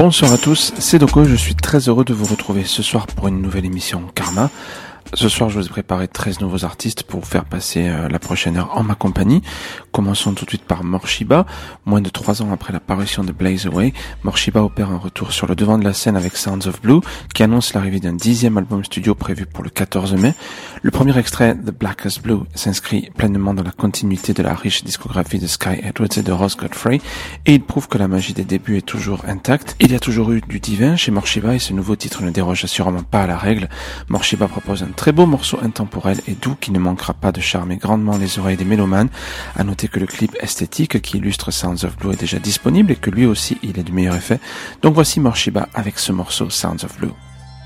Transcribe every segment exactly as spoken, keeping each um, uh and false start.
Bonsoir à tous, c'est Doko, je suis très heureux de vous retrouver ce soir pour une nouvelle émission Karma. Ce soir, je vous ai préparé treize nouveaux artistes pour vous faire passer euh, la prochaine heure en ma compagnie. Commençons tout de suite par Morcheeba. Moins de trois ans après la parution de Blaze Away, Morcheeba opère un retour sur le devant de la scène avec Sounds of Blue, qui annonce l'arrivée d'un dixième album studio prévu pour le quatorze mai. Le premier extrait, The Black as Blue, s'inscrit pleinement dans la continuité de la riche discographie de Sky Edwards et de Ross Godfrey, et il prouve que la magie des débuts est toujours intacte. Il y a toujours eu du divin chez Morcheeba et ce nouveau titre ne déroge assurément pas à la règle. Morcheeba propose un très beau morceau intemporel et doux qui ne manquera pas de charmer grandement les oreilles des mélomanes. À noter que le clip esthétique qui illustre Sounds of Blue est déjà disponible et que lui aussi il est du meilleur effet. Donc voici Morcheeba avec ce morceau Sounds of Blue.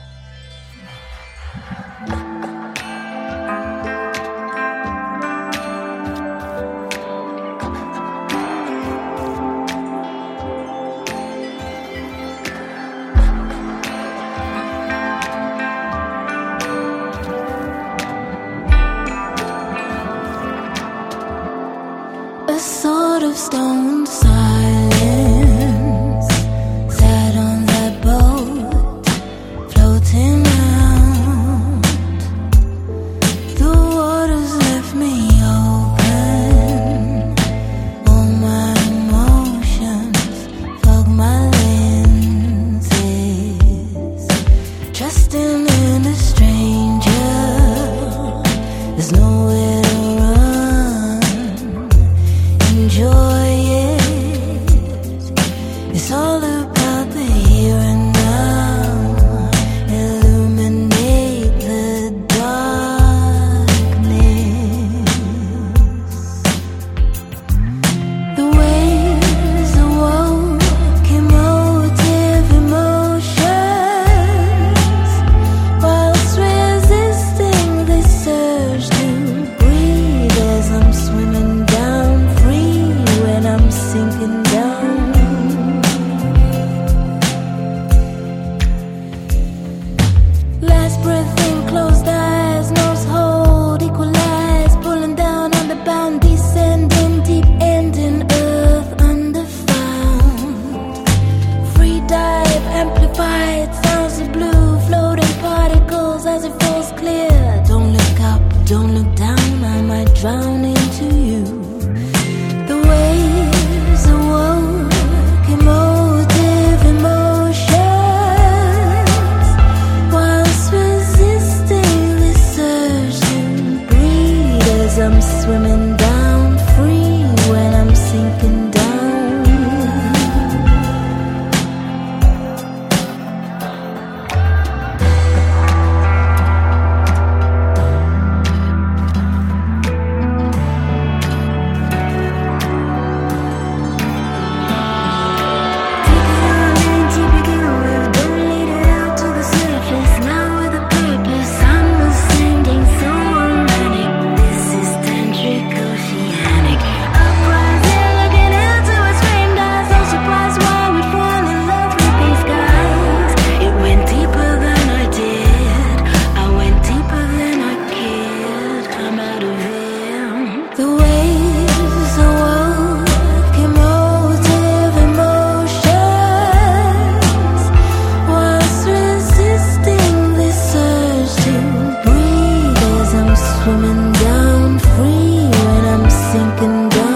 Sort of stoned silence sat on that boat, floating out. The waters left me open. All my emotions fog my lenses. Trusting in a stranger, there's nowhere to run. Enjoy it. It's all about the here and now. Illuminate the darkness. The waves awoke emotive emotions. Whilst resisting the surge to breathe as I'm swimming down free when I'm sinking down. Last breath in, closed eyes, nose hold, equalize, pulling down on the bound, descending deep end in earth underfound. Free dive, amplified, sounds of blue, floating particles as it falls clear. Don't look up, don't look down, I might drown into you. The waves awoke emotive emotions. Whilst resisting the surge to breathe as I'm swimming down free when I'm sinking down. Swimming down free when I'm sinking down.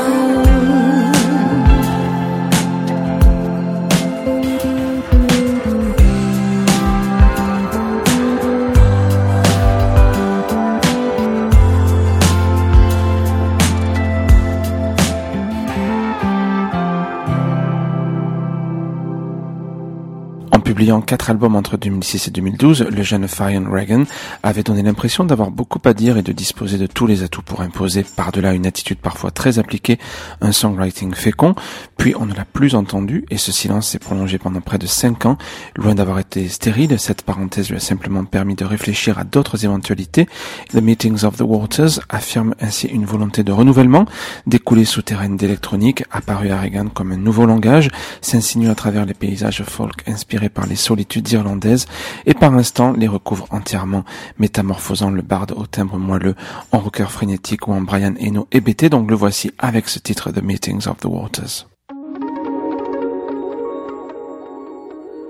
Publiant quatre albums entre deux mille six et deux mille douze, le jeune Fionn Regan avait donné l'impression d'avoir beaucoup à dire et de disposer de tous les atouts pour imposer, par-delà une attitude parfois très appliquée, un songwriting fécond. Puis on ne l'a plus entendu et ce silence s'est prolongé pendant près de cinq ans. Loin d'avoir été stérile, cette parenthèse lui a simplement permis de réfléchir à d'autres éventualités. The Meetings of the Waters affirme ainsi une volonté de renouvellement, d'écoulée souterraine d'électronique, apparue à Regan comme un nouveau langage, s'insinue à travers les paysages folk inspirés par les solitudes irlandaises et par instant les recouvre entièrement, métamorphosant le barde au timbre moelleux en rocker frénétique ou en Brian Eno hébété. Donc le voici avec ce titre The Meetings of the Waters.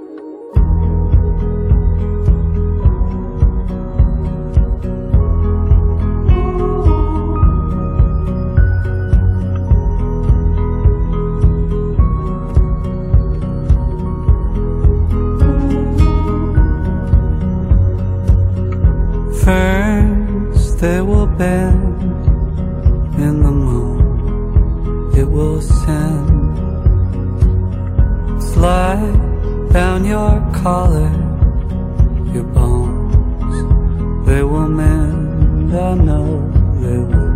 bend in the moon, it will send. Slide down your collar, your bones, they will mend, I know they will.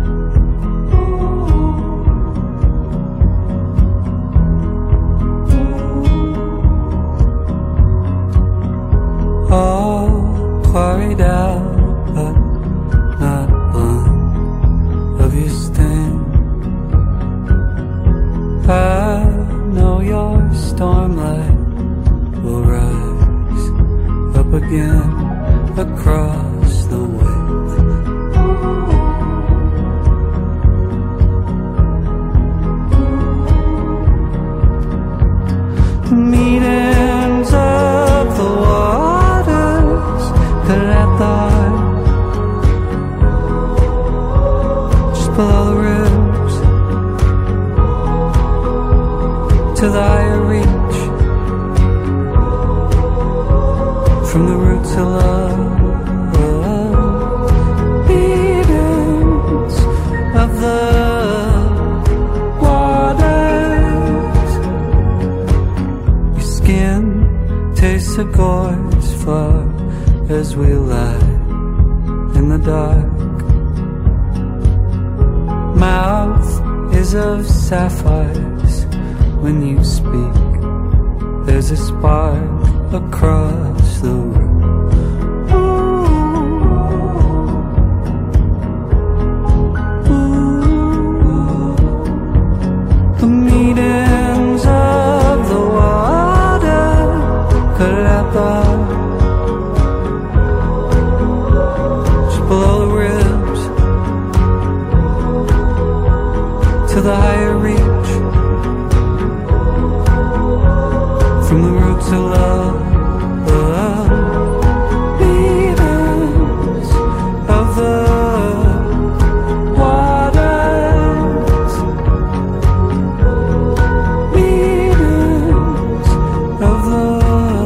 All quarried out, but not one of your sting. I know your stormlight will rise up again across the wave. The meetings of the waters could at the heart, just below the ribs, to the higher reach, from the roots of love, beatings of the waters. Your skin tastes the gorge far as we lie in the dark. Mouth is of sapphires when you speak. There's a spark across the room. Ooh, ooh. The meetings of the water could happen just below the ribs, to the higher reach, from the roots of love, love, beatings of the waters, beatings of the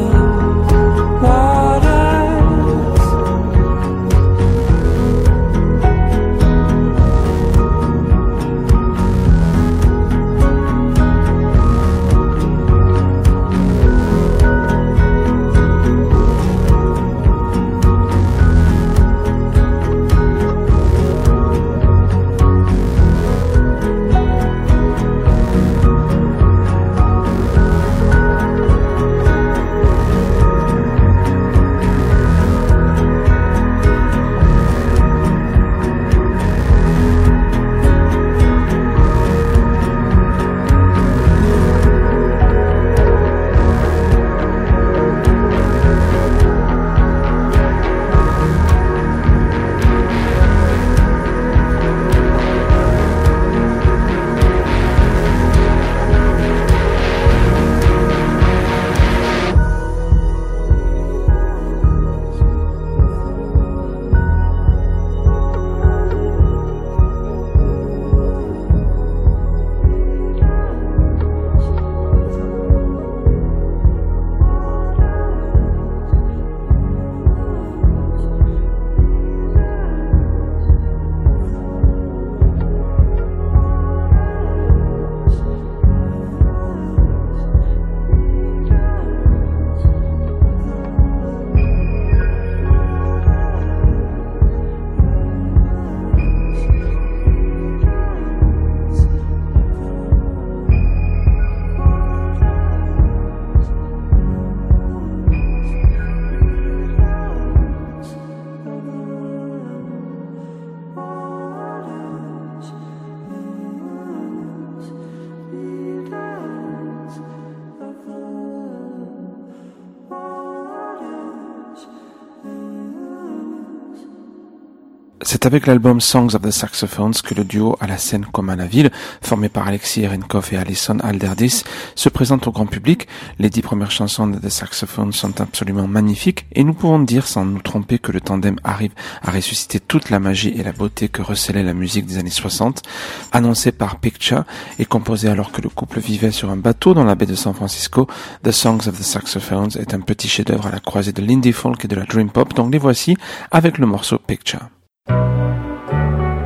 C'est avec l'album Songs of the Saxophones que le duo à la scène comme à la ville, formé par Alexis Erenkov et Alison Alderdis, se présente au grand public. Les dix premières chansons de The Saxophones sont absolument magnifiques et nous pouvons dire sans nous tromper que le tandem arrive à ressusciter toute la magie et la beauté que recelait la musique des années soixante. Annoncé par Picture et composé alors que le couple vivait sur un bateau dans la baie de San Francisco, The Songs of the Saxophones est un petit chef-d'œuvre à la croisée de l'indie folk et de la dream pop, donc les voici avec le morceau Picture. Thank you.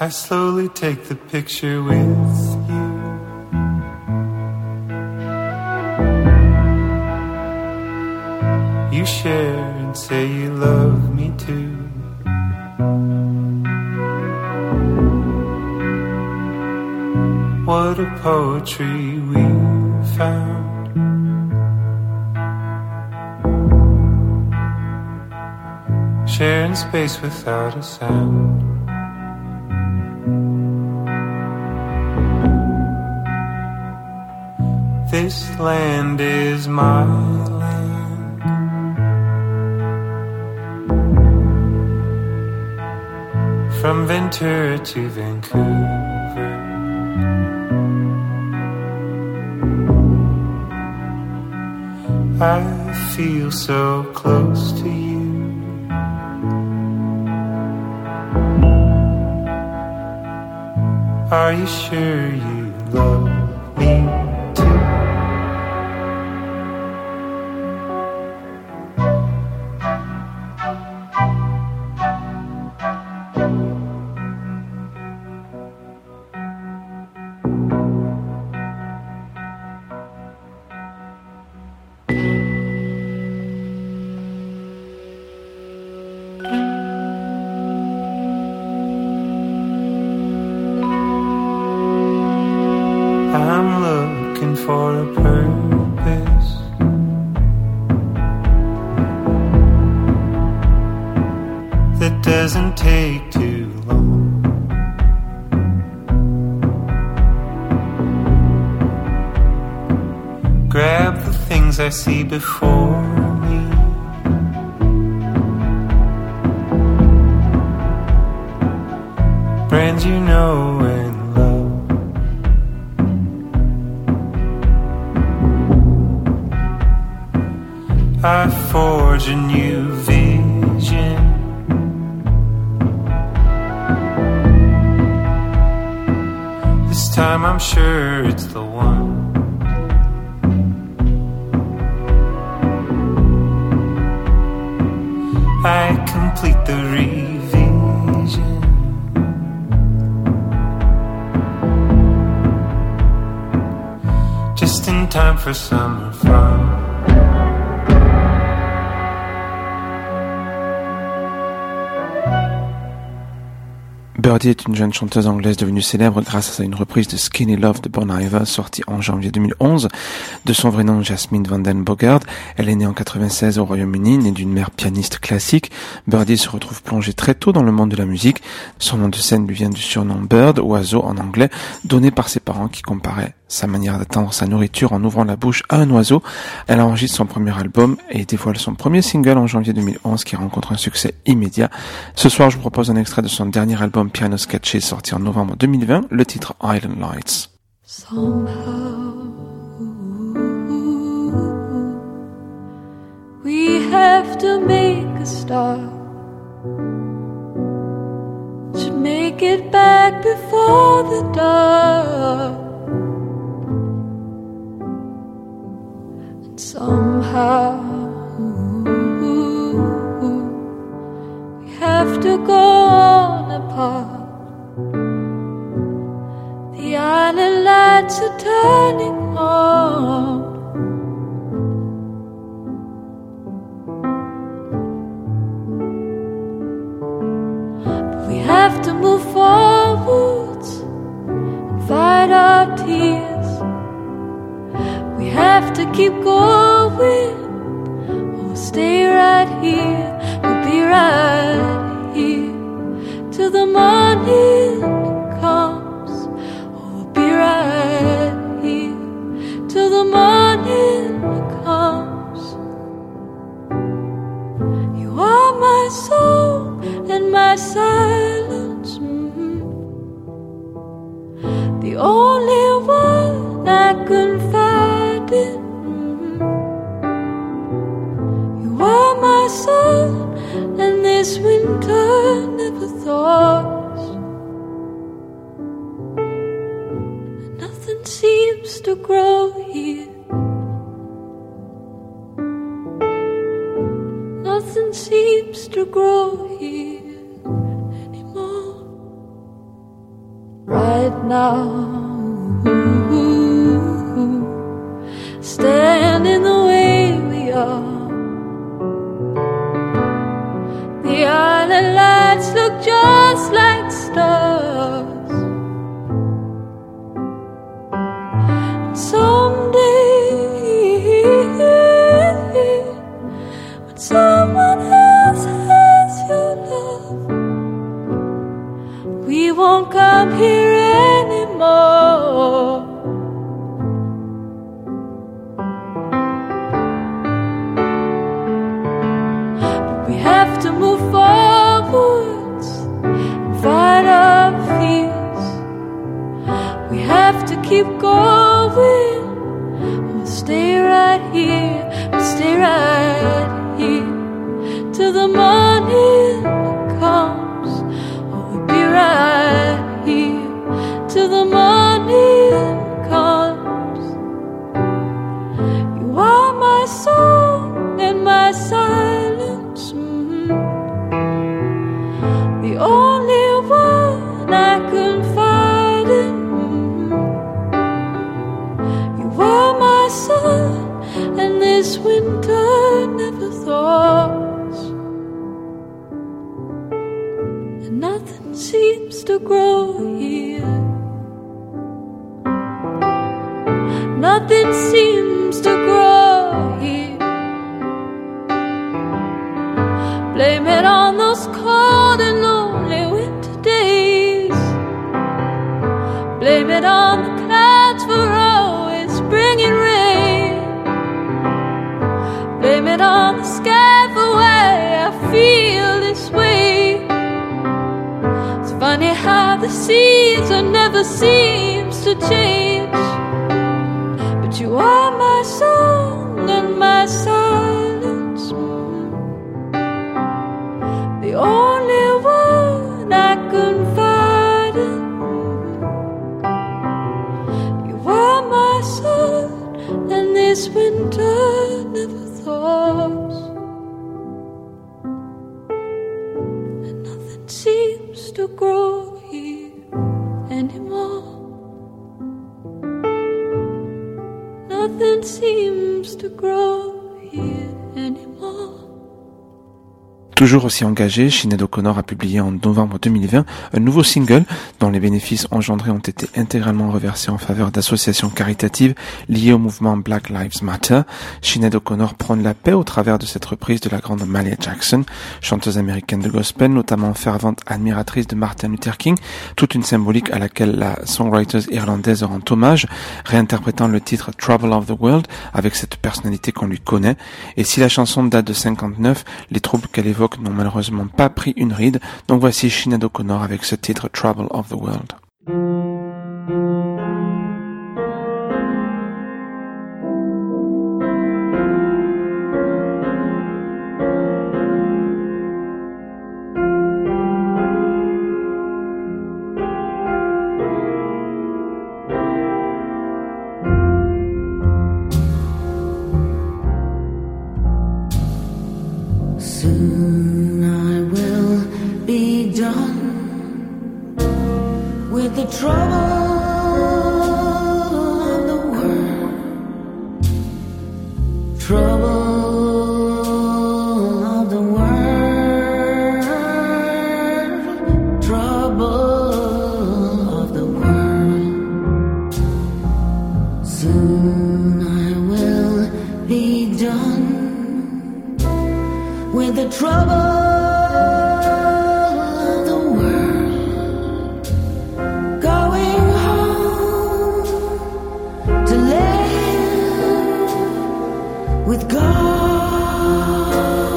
I slowly take the picture with you. You share and say you love me too. What a poetry we found. Sharing space without a sound. This land is my land. From Ventura to Vancouver, I feel so close to you. Are you sure you love me too? For a purpose, that doesn't take too long. Grab the things I see before me. Brands you know and love. I forge a new vision. This time I'm sure it's the one. I complete the revision. Just in time for summer fun. Birdie est une jeune chanteuse anglaise devenue célèbre grâce à une reprise de Skinny Love de Bon Iver sortie en janvier deux mille onze. De son vrai nom Jasmine Van Den Bogart, elle est née en quatre-vingt-seize au Royaume-Uni, née d'une mère pianiste classique. Birdie se retrouve plongée très tôt dans le monde de la musique. Son nom de scène lui vient du surnom Bird, oiseau en anglais, donné par ses parents qui comparaient sa manière d'attendre sa nourriture en ouvrant la bouche à un oiseau. Elle enregistre son premier album et dévoile son premier single en janvier deux mille onze qui rencontre un succès immédiat. Ce soir, je vous propose un extrait de son dernier album Piano Sketches sorti en novembre deux mille vingt, le titre Island Lights. Somehow we have to make a start, should make it back before the dark. And somehow we have to go on apart. The island lights are turning on. But we have to move forwards and fight our tears. We have to keep going or stay right here. We'll be right here till the morning comes. We'll be right here till the morning comes. You are my soul and my silence, mm-hmm. The only one I confide in, mm-hmm. You are my soul and this winter never thought. Nothing seems to grow here. Nothing seems to grow here anymore. right now. Standing the way we are. The island lights look just like stars. Someday, when someone else has your love, we won't come here anymore. But we have to move forwards and fight our fears. We have to keep going. We'll stay right here, we'll stay right here till the morning comes. Oh, we'll be right here till the morning comes. You are my song and my silence, mm-hmm. The only one I confide in. And this winter never thought, and nothing seems to grow here. Nothing seems to grow here. Blame it on those cold and lonely winter days. Blame it on the clouds for always bringing rain. Blame it on the sky for why I feel this way. It's funny how the season never seems to change. But you are my song and my silence, the only one I confide in. You are my sun and this winter never thought, and nothing seems to grow here anymore. Nothing seems to grow here anymore. Toujours aussi engagé, Sinéad O'Connor a publié en novembre deux mille vingt un nouveau single dont les bénéfices engendrés ont été intégralement reversés en faveur d'associations caritatives liées au mouvement Black Lives Matter. Sinéad O'Connor prône la paix au travers de cette reprise de la grande Mahalia Jackson, chanteuse américaine de gospel, notamment fervente admiratrice de Martin Luther King, toute une symbolique à laquelle la songwriter irlandaise rend hommage, réinterprétant le titre Trouble of the World avec cette personnalité qu'on lui connaît. Et si la chanson date de cinquante-neuf, les troubles qu'elle évoque n'ont malheureusement pas pris une ride, donc voici Sinéad O'Connor avec ce titre Trouble of the World. Soon I will be done with the trouble of the world, trouble of the world, trouble of the world. Soon I will be done with the trouble of the world, going home to live with God.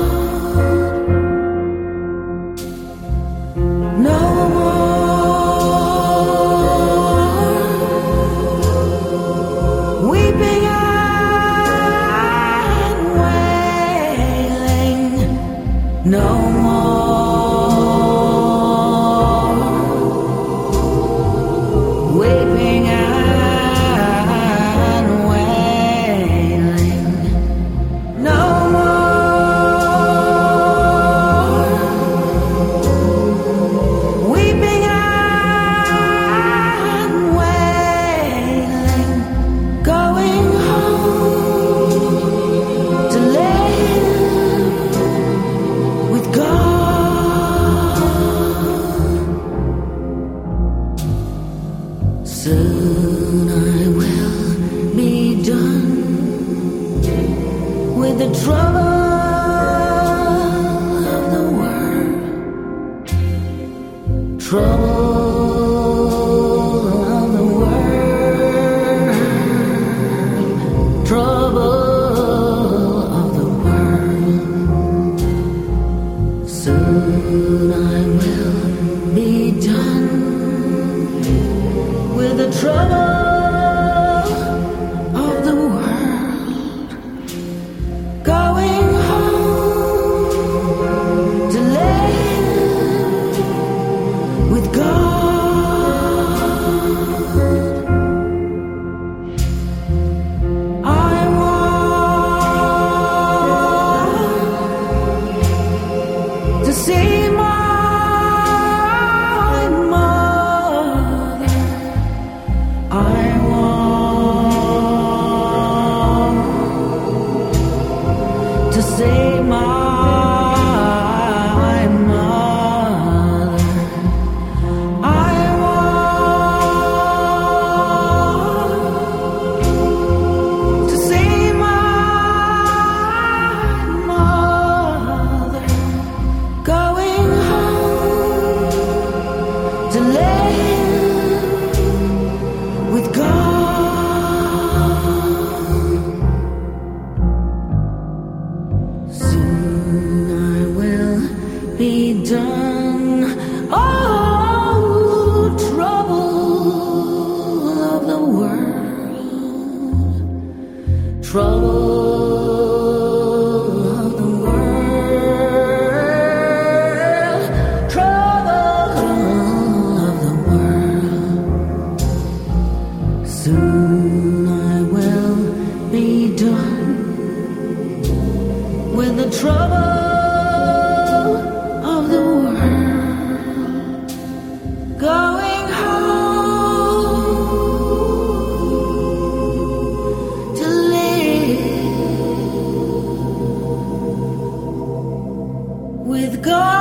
No more weeping and wailing. No more weeping and wailing. No more weeping and Soon I will be done with the trouble of the world. Trouble of the world. Trouble of the world. Soon I will be done with the trouble of the world. Going home to live with God. I want to see my I want to say my mother. I want to say my mother. Going home to live with God. Soon I will be done. Oh, trouble of the world. Trouble of the world. Trouble of the world. Soon I will be done with the trouble of the world. Going home to live with God.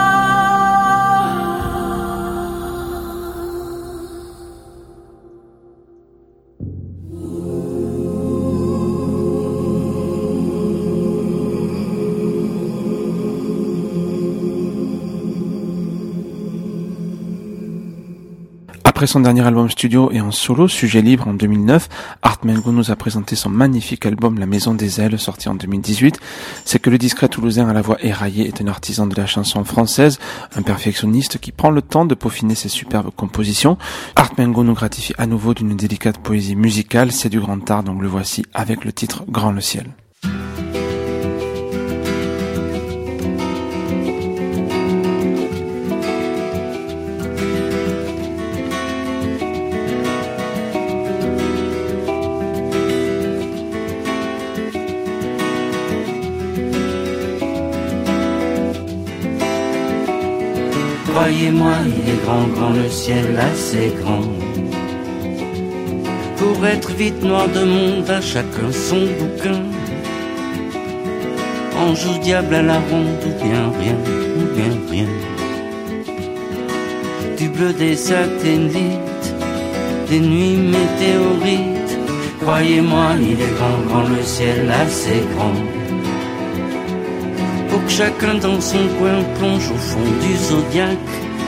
Après son dernier album studio et en solo, Sujet Libre en deux mille neuf, Art Mengo nous a présenté son magnifique album La Maison des Ailes, sorti en deux mille dix-huit. C'est que le discret toulousain à la voix éraillée est un artisan de la chanson française, un perfectionniste qui prend le temps de peaufiner ses superbes compositions. Art Mengo nous gratifie à nouveau d'une délicate poésie musicale, c'est du grand art, donc le voici avec le titre Grand le ciel. Croyez-moi, il est grand, grand le ciel, assez grand pour être vite noir de monde, à chacun son bouquin. Ange ou diable à la ronde, ou bien rien, ou bien rien. Du bleu des satellites, des nuits météorites. Croyez-moi, il est grand, grand le ciel, assez grand pour que chacun dans son coin plonge au fond du zodiaque.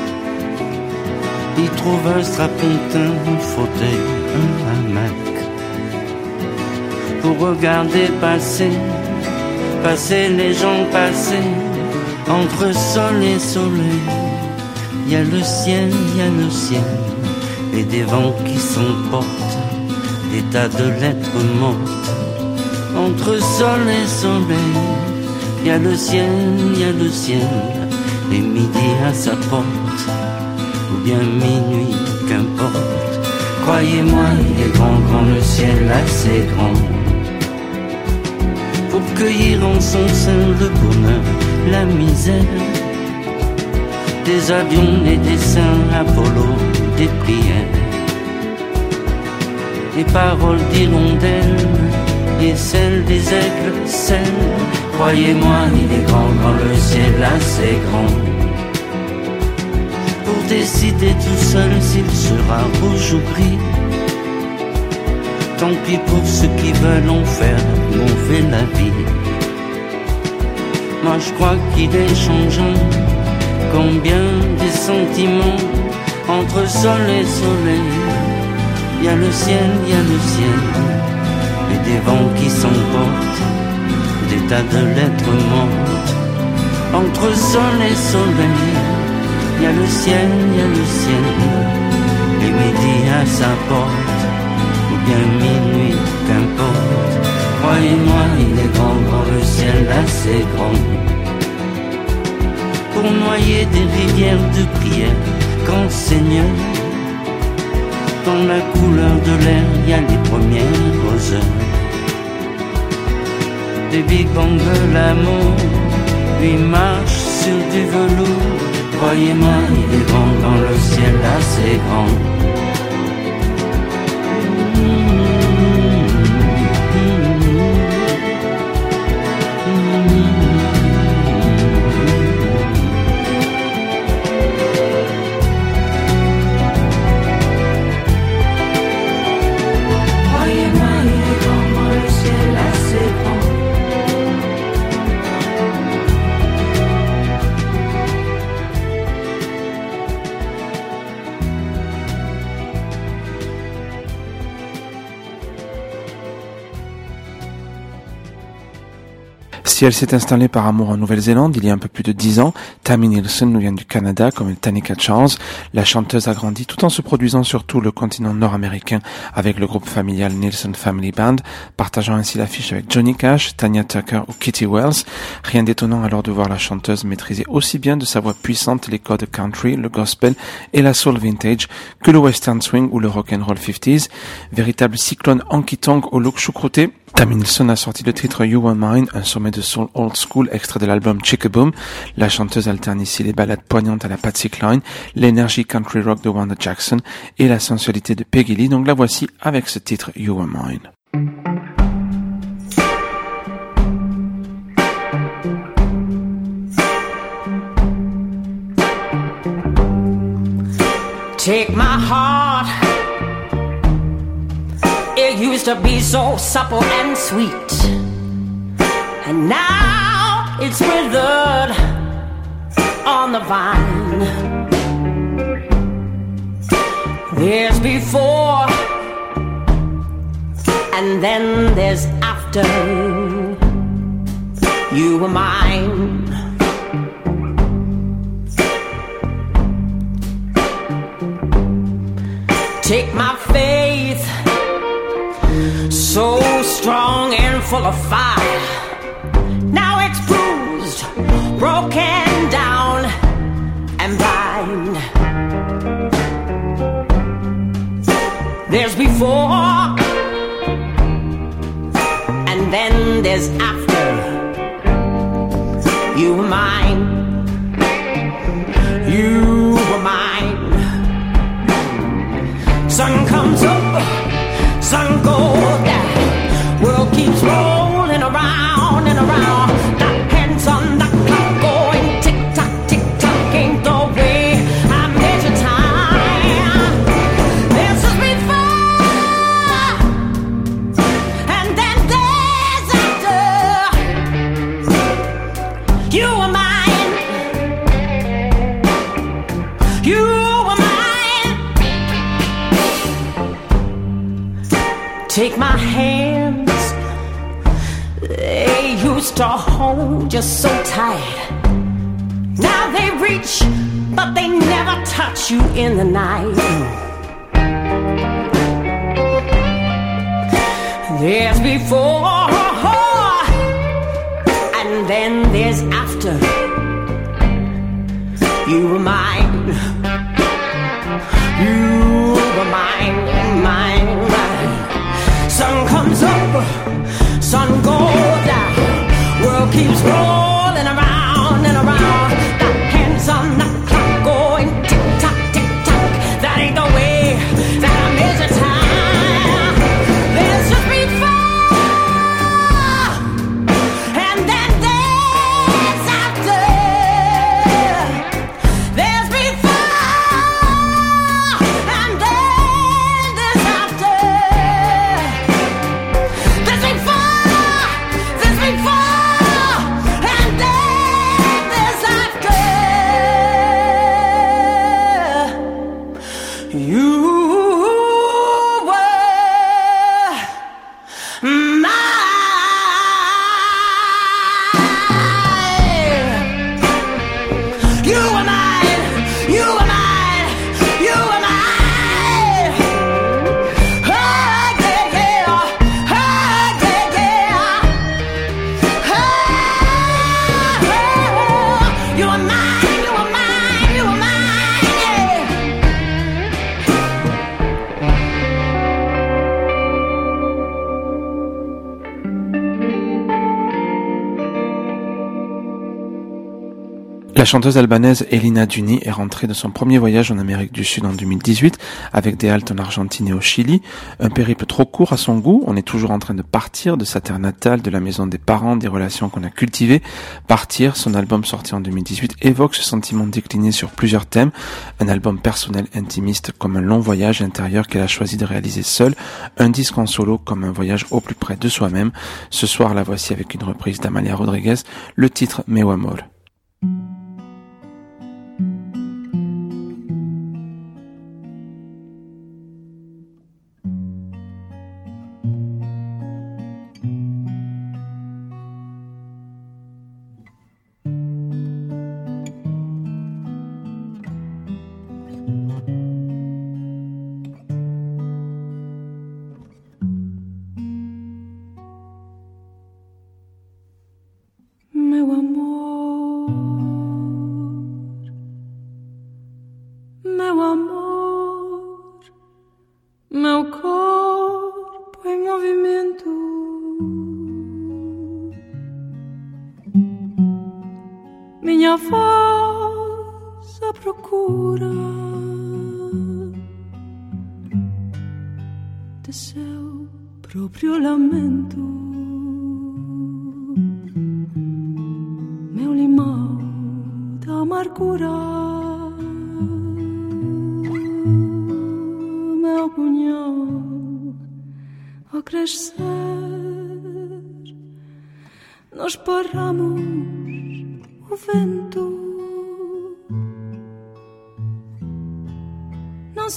Il trouve un strapontin, un fauteuil, un hamac pour regarder passer, passer les gens passer entre sol et soleil. Il y a le ciel, il y a le ciel et des vents qui s'emportent, des tas de lettres mortes entre sol et soleil. Il y a le ciel, il y a le ciel, et midi à sa porte, ou bien minuit, qu'importe. Croyez-moi, il est grand, grand le ciel, assez grand pour cueillir en son sein le bonheur, la misère, des avions, des dessins, Apollo, des prières, les paroles d'hirondelles et celles des aigles, celles. Croyez-moi, il est grand, grand le ciel, assez grand pour décider tout seul s'il sera rouge ou gris. Tant pis pour ceux qui veulent en faire mauvais la vie. Moi je crois qu'il est changeant, combien des sentiments entre sol et soleil. Il y a le ciel, il y a le ciel, et des vents qui s'emportent, des tas de lettres mortes. Entre sol et soleil, il y a le ciel, il y a le ciel, et midi à sa porte, ou bien minuit, qu'importe. Croyez-moi, il est grand, grand le ciel, assez grand, pour noyer des rivières de prière. Grand Seigneur, dans la couleur de l'air, il y a les premières heures des Big Bang de l'amour. Lui marche sur du velours. Croyez-moi, il est grand dans le ciel, assez grand. Si elle s'est installée par amour en Nouvelle-Zélande il y a un peu plus de dix ans, Tammy Nielsen nous vient du Canada comme Tanika Charles. La chanteuse a grandi tout en se produisant sur tout le continent nord-américain avec le groupe familial Nielsen Family Band, partageant ainsi l'affiche avec Johnny Cash, Tanya Tucker ou Kitty Wells. Rien d'étonnant alors de voir la chanteuse maîtriser aussi bien de sa voix puissante les codes country, le gospel et la soul vintage que le western swing ou le rock'n'roll cinquantaise. Véritable cyclone honky-tonk au look choucrouté, Tammy Nielsen a sorti le titre You Were Mine, un sommet de soul old school extrait de l'album Chickaboom. La chanteuse alterne ici les ballades poignantes à la Patsy Cline, l'énergie country rock de Wanda Jackson et la sensualité de Peggy Lee. Donc la voici avec ce titre You Were Mine. Take my heart. It used to be so supple and sweet, and now it's withered on the vine. There's before, and then there's after. You were mine. Take my faith, so strong and full of fire. Now it's bruised, broken down, and blind. There's before, and then there's after. You were mine. You were mine. Sun comes up, sun goes down. World keeps rolling around and around. The hands on the clock going tick tock, tick tock. Ain't the way I measure time. This is before, and then there's after. You were mine. You were mine. Take my hands, they used to hold you so tight. Now they reach, but they never touch you in the night. There's before, and then there's after. You were mine. You were mine, mine, mine. Sun comes up, sun goes down. World keeps rolling around and around. The hands on the clock going tick tock, tick tock. That ain't the way that I measure time. There's just before, and then there's after. There's before, La chanteuse albanaise Elina Duni est rentrée de son premier voyage en Amérique du Sud en deux mille dix-huit avec des haltes en Argentine et au Chili. Un périple trop court à son goût. On est toujours en train de partir de sa terre natale, de la maison des parents, des relations qu'on a cultivées. Partir, son album sorti en deux mille dix-huit, évoque ce sentiment décliné sur plusieurs thèmes. Un album personnel intimiste comme un long voyage intérieur qu'elle a choisi de réaliser seule. Un disque en solo comme un voyage au plus près de soi-même. Ce soir, la voici avec une reprise d'Amalia Rodriguez, le titre Meu Amor. Meu amor, meu amor, meu corpo em movimento, minha voz à procura de seu próprio lamento. Meu limão da amargura, meu punhal ao crescer, nós paramos o vento. Não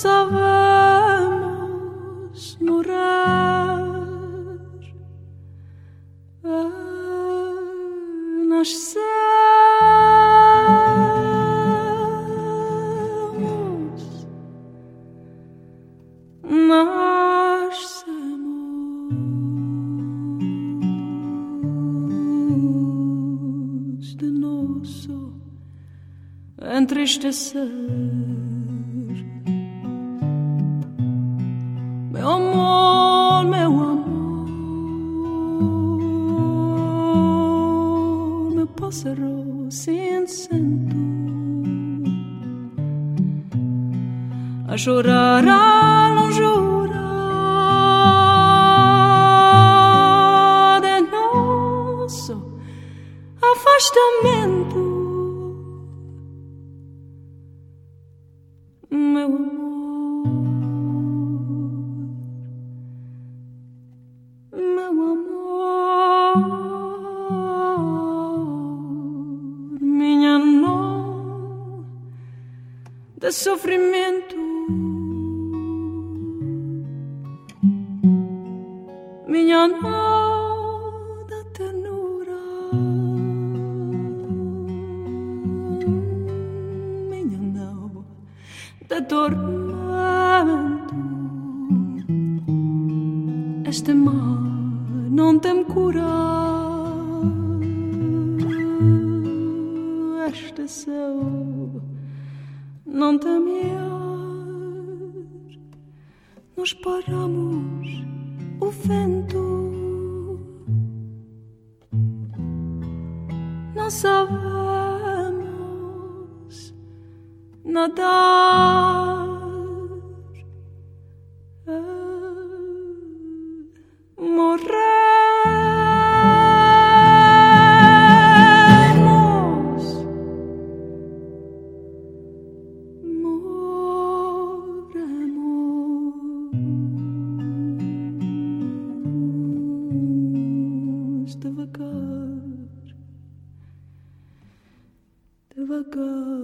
sabemos morar. Nascemos, nascemos de nosso entristecer. Meu amor, meu amor, meu pássaro sem acento, a chorar a longura de nosso afastamento. Meu amor, meu amor, minha nó de sofrimento, minha nó da ternura, minha nó de tormento. Este mar não tem cura, este céu não tem ar. Nós paramos o vento, não sabemos nadar. Morremos, morremos devagar, devagar.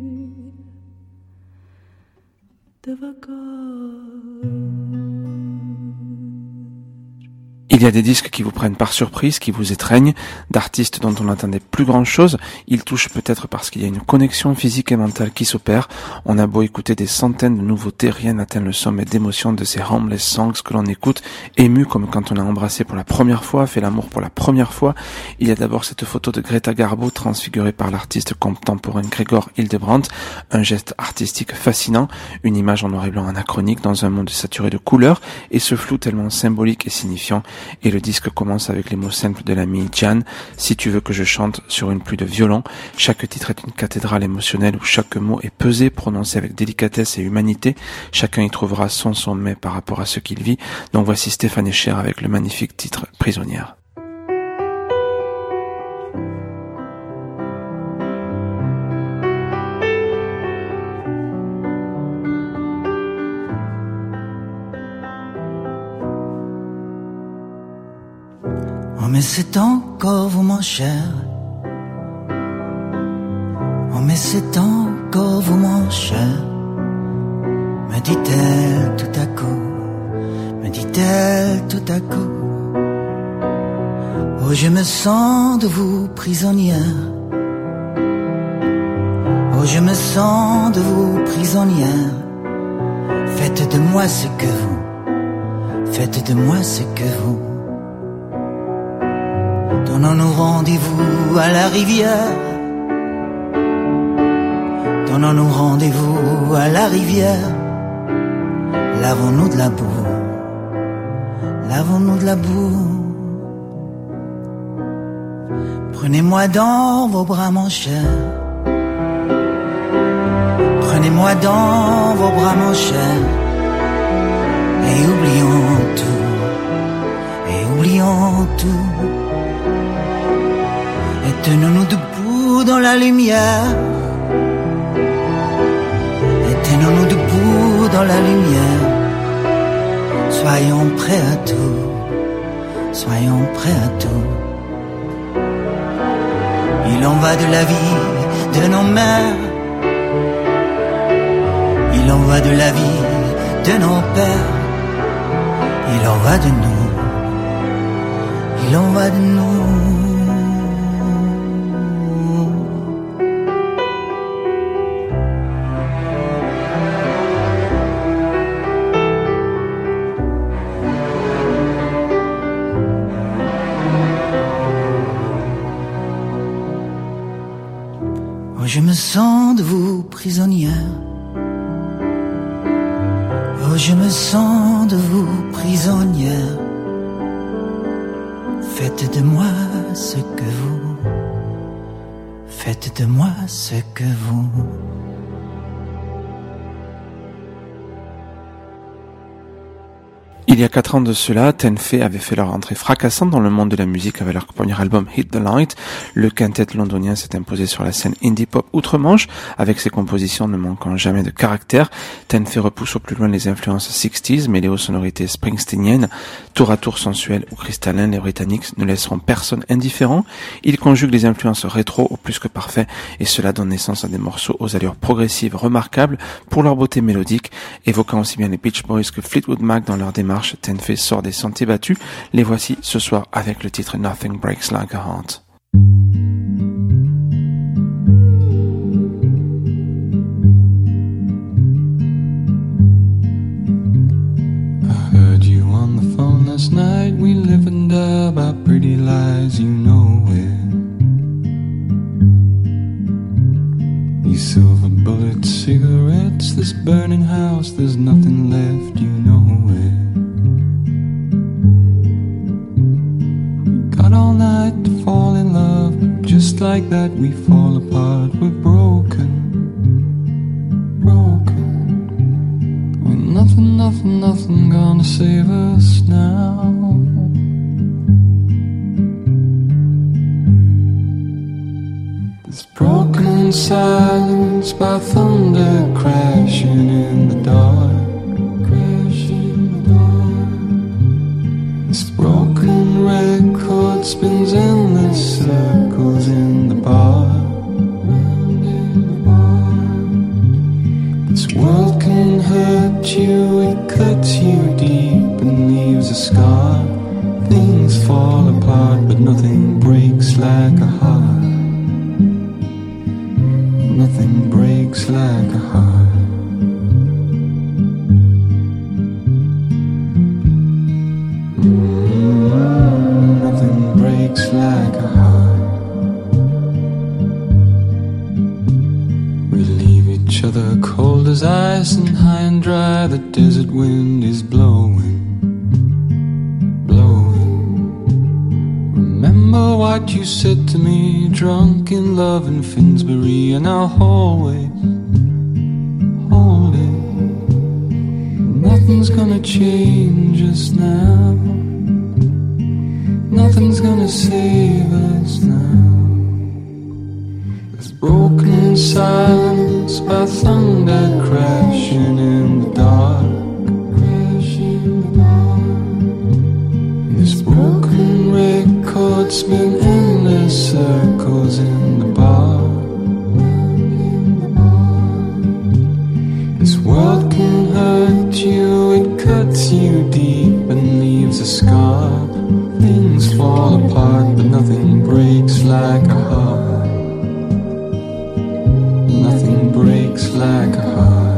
Devagar. y a des disques qui vous prennent par surprise, qui vous étreignent, d'artistes dont on n'attendait plus grand chose. Ils touchent peut-être parce qu'il y a une connexion physique et mentale qui s'opère. On a beau écouter des centaines de nouveautés, rien n'atteint le sommet d'émotion de ces Homeless Songs que l'on écoute, ému comme quand on a embrassé pour la première fois, fait l'amour pour la première fois. Il y a d'abord cette photo de Greta Garbo transfigurée par l'artiste contemporain Gregor Hildebrandt, un geste artistique fascinant, une image en noir et blanc anachronique dans un monde saturé de couleurs, et ce flou tellement symbolique et signifiant. Et le disque commence avec les mots simples de l'ami Jan, si tu veux que je chante sur une pluie de violon. Chaque titre est une cathédrale émotionnelle où chaque mot est pesé, prononcé avec délicatesse et humanité. Chacun y trouvera son sommet par rapport à ce qu'il vit. Donc voici Stéphane Escher avec le magnifique titre Prisonnière. Oh mais c'est encore vous mon cher. Oh mais c'est encore vous mon cher. Me dit-elle tout à coup, me dit-elle tout à coup. Oh je me sens de vous prisonnière. Oh je me sens de vous prisonnière. Faites de moi ce que vous, faites de moi ce que vous. Donnons-nous rendez-vous à la rivière. Donnons-nous rendez-vous à la rivière. Lavons-nous de la boue. Lavons-nous de la boue. Prenez-moi dans vos bras mon cher. Prenez-moi dans vos bras mon cher. Et oublions tout. Et oublions tout. Et tenons-nous debout dans la lumière. Et tenons-nous debout dans la lumière. Soyons prêts à tout. Soyons prêts à tout. Il en va de la vie de nos mères. Il en va de la vie de nos pères. Il en va de nous. Il en va de nous. Je me sens de vous prisonnière. Oh, je me sens de vous prisonnière. Faites de moi ce que vous. Faites de moi ce que vous. Il y a quatre ans de cela, Tenfe avait fait leur entrée fracassante dans le monde de la musique avec leur premier album Hit the Light. Le quintet londonien s'est imposé sur la scène indie pop outre-Manche, avec ses compositions ne manquant jamais de caractère. Tenfe repousse au plus loin les influences sixties, mêlées aux sonorités springsteeniennes. Tour à tour sensuels ou cristallins, les Britanniques ne laisseront personne indifférent. Ils conjuguent les influences rétro au plus que parfait, et cela donne naissance à des morceaux aux allures progressives remarquables pour leur beauté mélodique, évoquant aussi bien les Beach Boys que Fleetwood Mac dans leur démarche. Tenfe sort des sentiers battus. Les voici ce soir avec le titre Nothing Breaks Like a Heart. I heard you on the phone last night. We live and die by pretty lies, you know it. These silver bullet cigarettes, this burning house, there's nothing left, you know it. Got all night to fall in love, but just like that we fall apart. We're broken, broken. With nothing, nothing, nothing gonna save us now. This broken silence by thunder crashing in the dark. This broken record spins endless circles in the bar. This world can hurt you, it cuts you deep and leaves a scar. Things each other, cold as ice and high and dry. The desert wind is blowing, blowing. Remember what you said to me, drunk in love in Finsbury, and I'll always hold it. Nothing's gonna change us now. Nothing's gonna save us now. There's broken silence by thunder crashing in the dark, crashing in the dark. This broken record spin endless circles in the bar. This world can hurt you, it cuts you deep and leaves a scar. Things fall apart, but nothing breaks like a heart. Nothing breaks like a heart.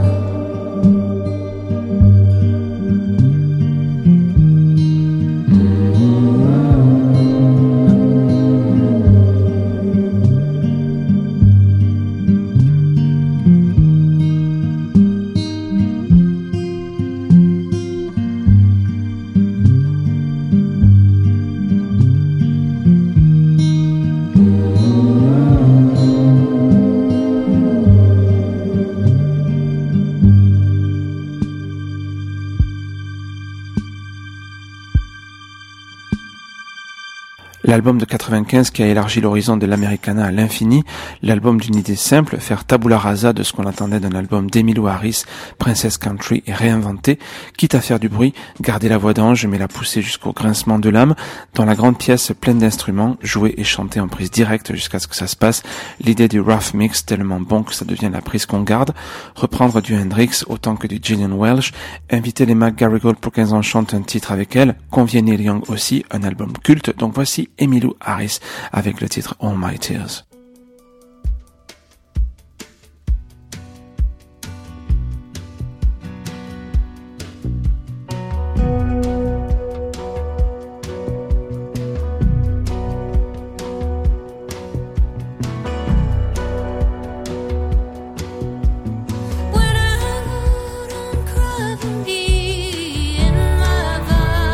L'album de quatre-vingt-quinze qui a élargi l'horizon de l'Americana à l'infini, l'album d'une idée simple, faire tabula rasa de ce qu'on attendait d'un album d'Emmylou Harris, Princess Country et réinventé, quitte à faire du bruit, garder la voix d'ange mais la pousser jusqu'au grincement de l'âme, dans la grande pièce pleine d'instruments, jouer et chanter en prise directe jusqu'à ce que ça se passe, l'idée du rough mix tellement bon que ça devient la prise qu'on garde, reprendre du Hendrix autant que du Gillian Welch, inviter les McGarrigle pour qu'elles en chantent un titre avec elle, convier Neil Young aussi, un album culte, donc voici Emmylou Harris avec le titre All My Tears.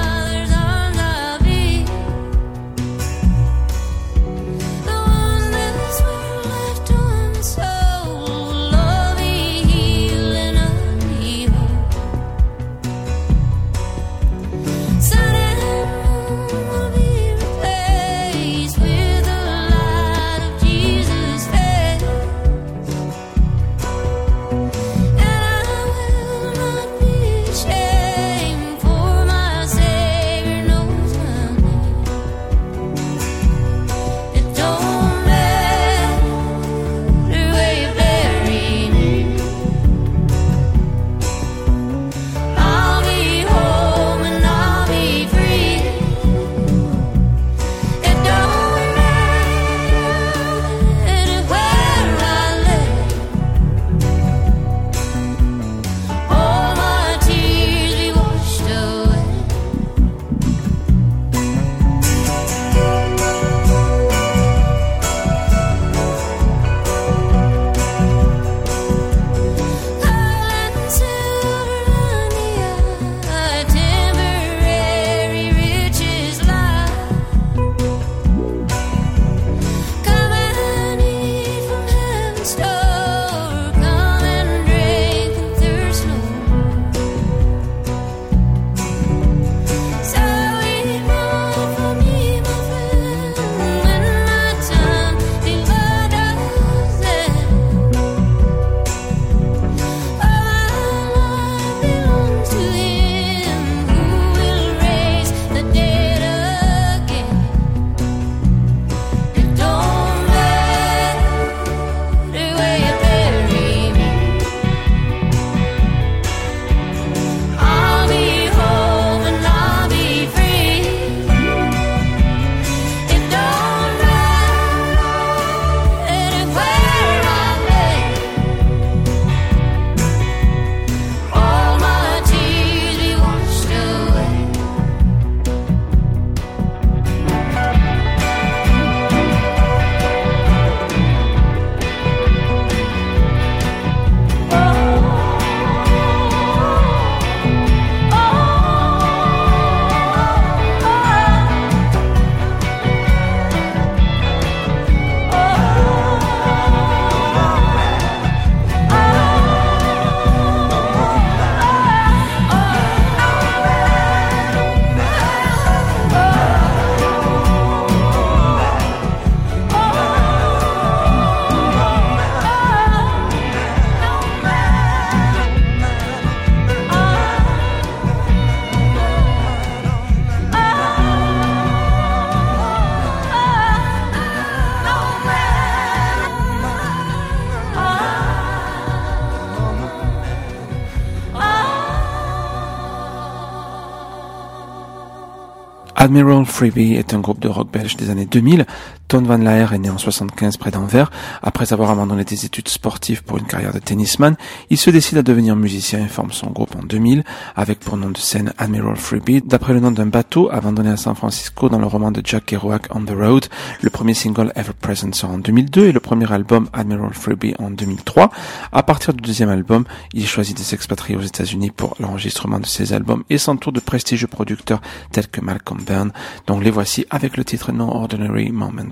The one that Admiral Freebie est un groupe de rock belge des années deux mille. Ton Van Laer est né en soixante-quinze près d'Anvers. Après avoir abandonné des études sportives pour une carrière de tennisman, il se décide à devenir musicien et forme son groupe en deux mille avec pour nom de scène Admiral Freebie, d'après le nom d'un bateau abandonné à San Francisco dans le roman de Jack Kerouac On the Road. Le premier single Ever Present sort en deux mille deux et le premier album Admiral Freebie en deux mille trois. À partir du deuxième album, il choisit de s'expatrier aux États-Unis pour l'enregistrement de ses albums et s'entoure de prestigieux producteurs tels que Malcolm Byrne. Donc les voici avec le titre No Ordinary Moments.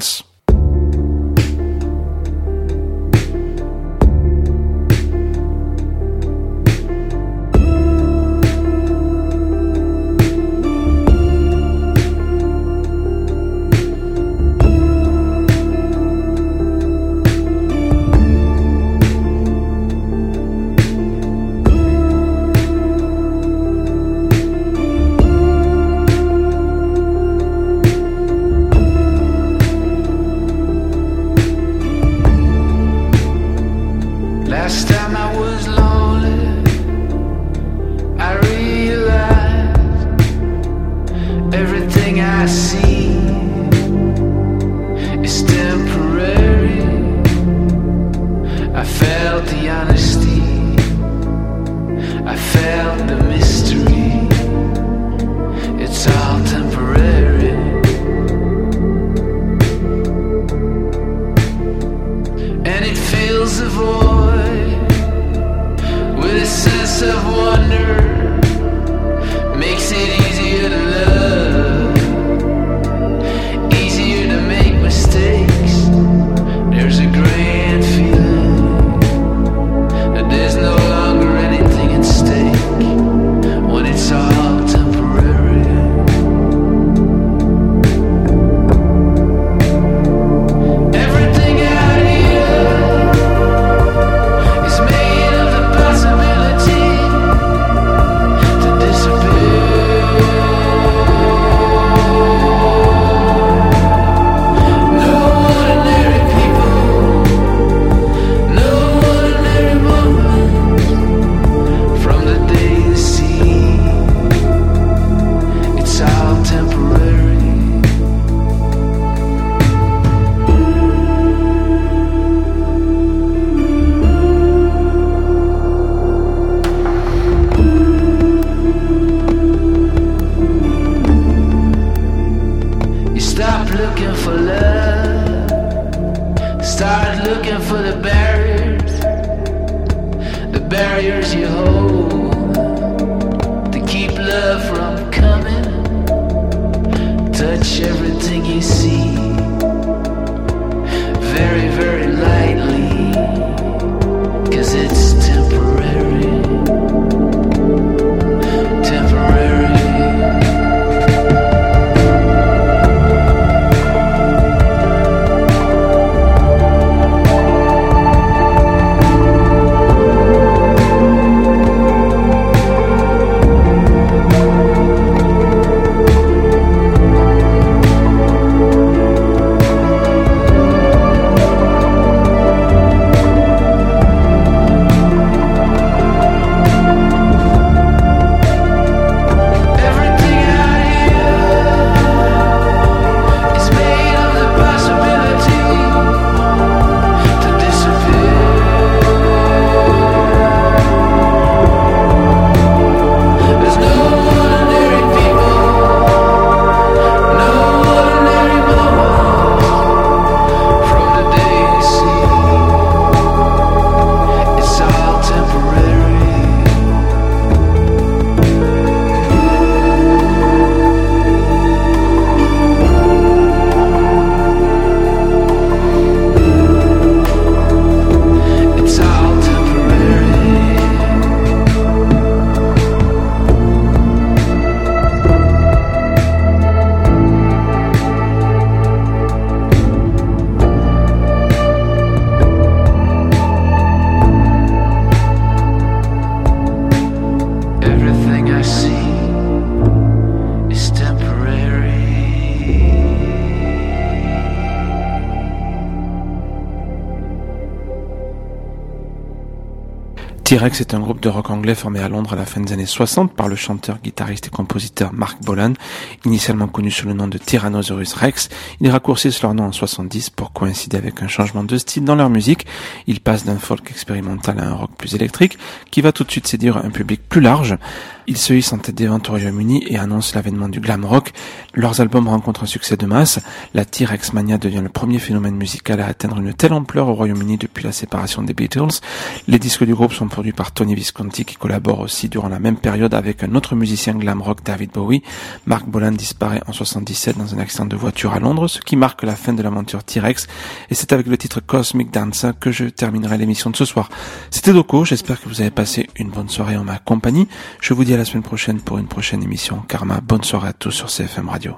T-Rex est un groupe de rock anglais formé à Londres à la fin des années soixante par le chanteur, guitariste et compositeur Mark Bolan, initialement connu sous le nom de Tyrannosaurus Rex. Ils raccourcissent leur nom en soixante-dix pour coïncider avec un changement de style dans leur musique. Ils passent d'un folk expérimental à un rock plus électrique, qui va tout de suite séduire un public plus large. Ils se hissent en tête des ventes au Royaume-Uni et annoncent l'avènement du glam rock. Leurs albums rencontrent un succès de masse. La T-Rex Mania devient le premier phénomène musical à atteindre une telle ampleur au Royaume-Uni depuis la séparation des Beatles. Les disques du groupe sont produits par Tony Visconti, qui collabore aussi durant la même période avec un autre musicien glam rock, David Bowie. Mark Bolan disparaît en soixante-dix-sept dans un accident de voiture à Londres, ce qui marque la fin de l'aventure T-Rex. Et c'est avec le titre Cosmic Dancer que je terminerai l'émission de ce soir. C'était Doko, j'espère que vous avez passé une bonne soirée en ma compagnie. Je vous dis à la semaine prochaine pour une prochaine émission Karma. Bonne soirée à tous sur C F M Radio.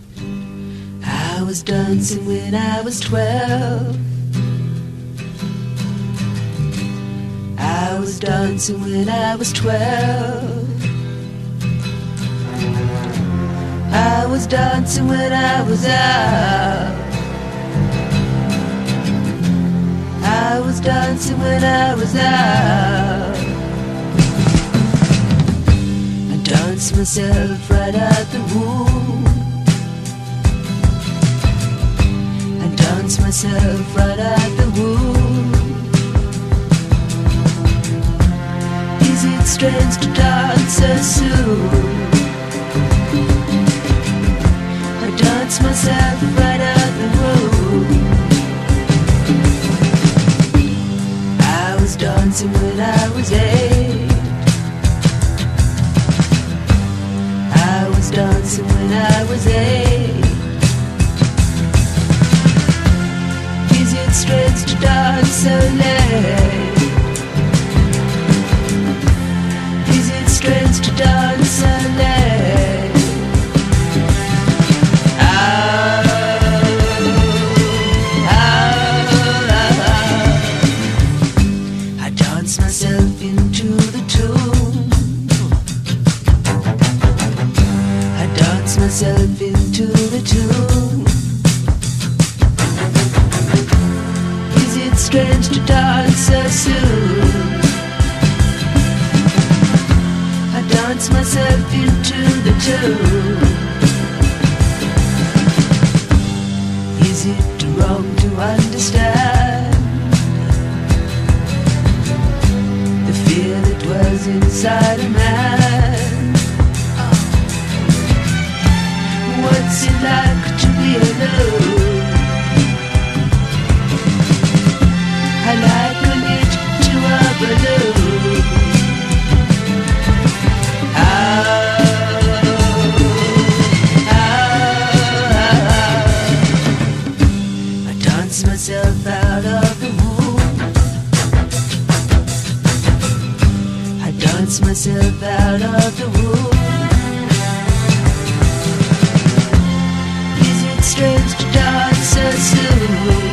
I was dancing when I was twelve. I was dancing when I was twelve. I was dancing when I was out. I was dancing when I was out. I danced myself right out the womb. I danced myself right out the womb. Is it strange to dance so soon? I dance myself right out the room. I was dancing when I was eight. I was dancing when I was eight. Is it strange to dance so late? Is it strange to dance so late? Myself into the tune. I dance myself into the tune. Is it strange to dance so soon? I dance myself into the tune. Is it wrong to understand fear that was inside a man? What's it like to be alone? I liken it to a balloon. Ah, ah, ah. I dance myself out of the womb. Dance myself out of the womb. Is it strange to dance so soon?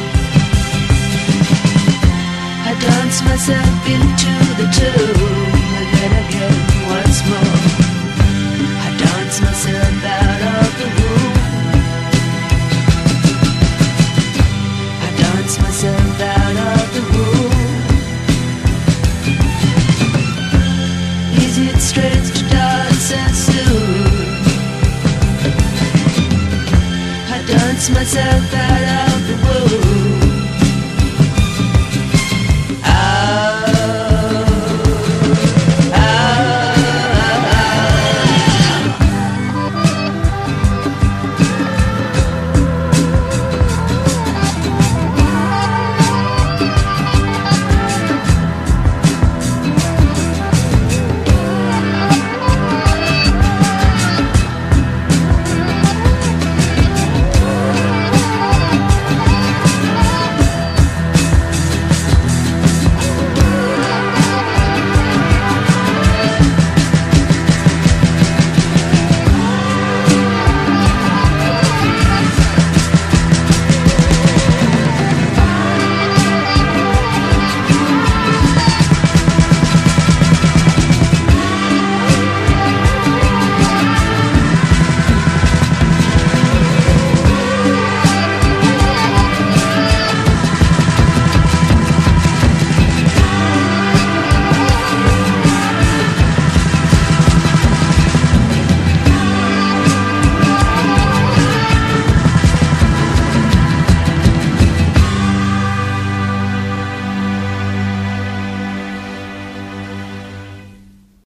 I dance myself into the tomb. And then again once more I dance myself out of the womb. I dance myself out of the womb. Is it strange to dance so soon? I dance myself out